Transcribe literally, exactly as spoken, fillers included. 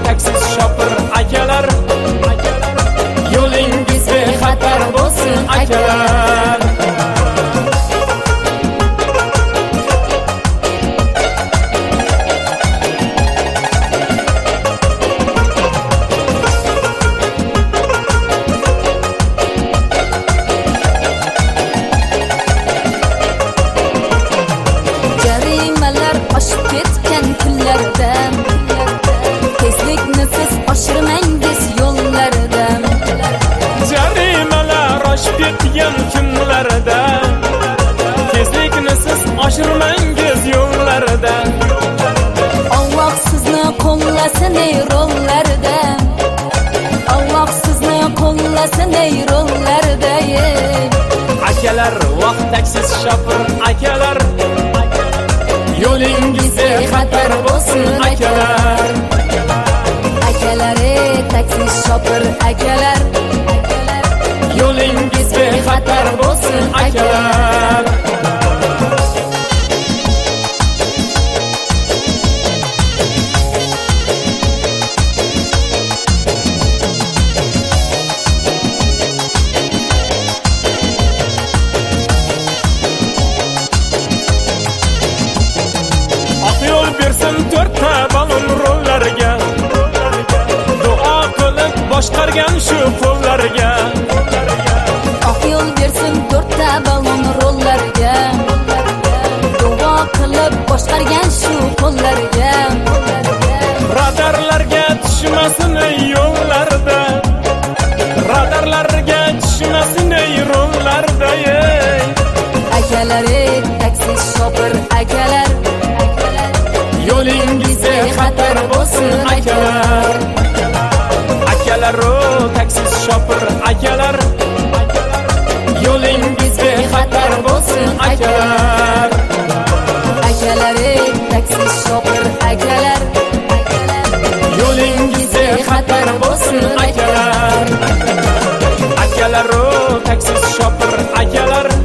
taksiz shopir akalar, yo'lingiz bexatar bo'lsin akalar. Jarimalar oshib ketgan kunlarda, tezlikni siz oshirmangiz yo'llarda. Jarimalar oshib ketgan kunlarda, tezlikni siz oshirmangiz yo'llarda. Alloh sizni qo'llasin ey rollarda, Alloh sizni qo'llasin ey rollarda. Akalar, vaqt taksiz shopir akalar, yo'lingiz bexatar bo'lsin akalar. Akalar, ey taksiz shopir akalar, yo'lingiz bexatar bo'lsin akalar. Yo'l bersin to'rtta balon rollarga, duo qilib boshqargan shu qo'llarga. Oq yo'l bersin to'rtta balon rollarga, duo qilib boshqargan shu qo'llarga. Radarlarga tushmasin ey yo'llarda, radarlarga tushmasin ey rollarda. Akalar, ey taksiz shopir akalar, yo'lingiz bexatar bo'lsin akalar. Akalar, o taksiz shopir akalar, yo'lingiz bexatar bo'lsin akalar. Akalar, ey taksiz shopir akalar, yo'lingiz bexatar bo'lsin akalar. Akalar, o taksiz shopir akalar,